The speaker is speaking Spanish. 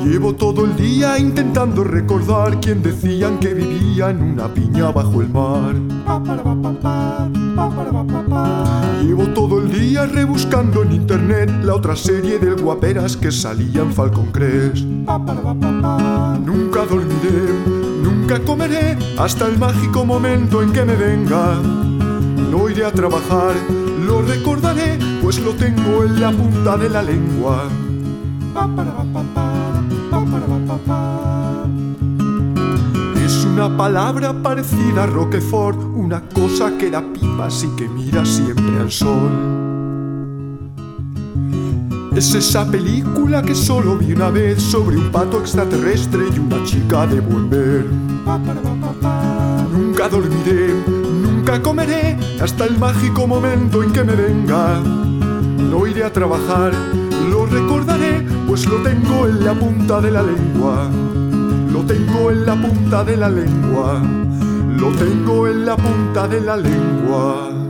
Llevo todo el día intentando recordar quién decían que vivía en una piña bajo el mar. Llevo todo el día rebuscando en internet la otra serie del guaperas que salía en Falcon Crest. Nunca dormiré, nunca comeré hasta el mágico momento en que me venga. No iré a trabajar, lo recordaré, pues lo tengo en la punta de la lengua. Es una palabra parecida a Roquefort, una cosa que da pipas y que mira siempre al sol. Es esa película que solo vi una vez sobre un pato extraterrestre y una chica de buen ver. Nunca dormiré, nunca comeré hasta el mágico momento en que me venga. No iré a trabajar, lo recordaré, pues lo tengo en la punta de la lengua. Lo tengo en la punta de la lengua. Lo tengo en la punta de la lengua.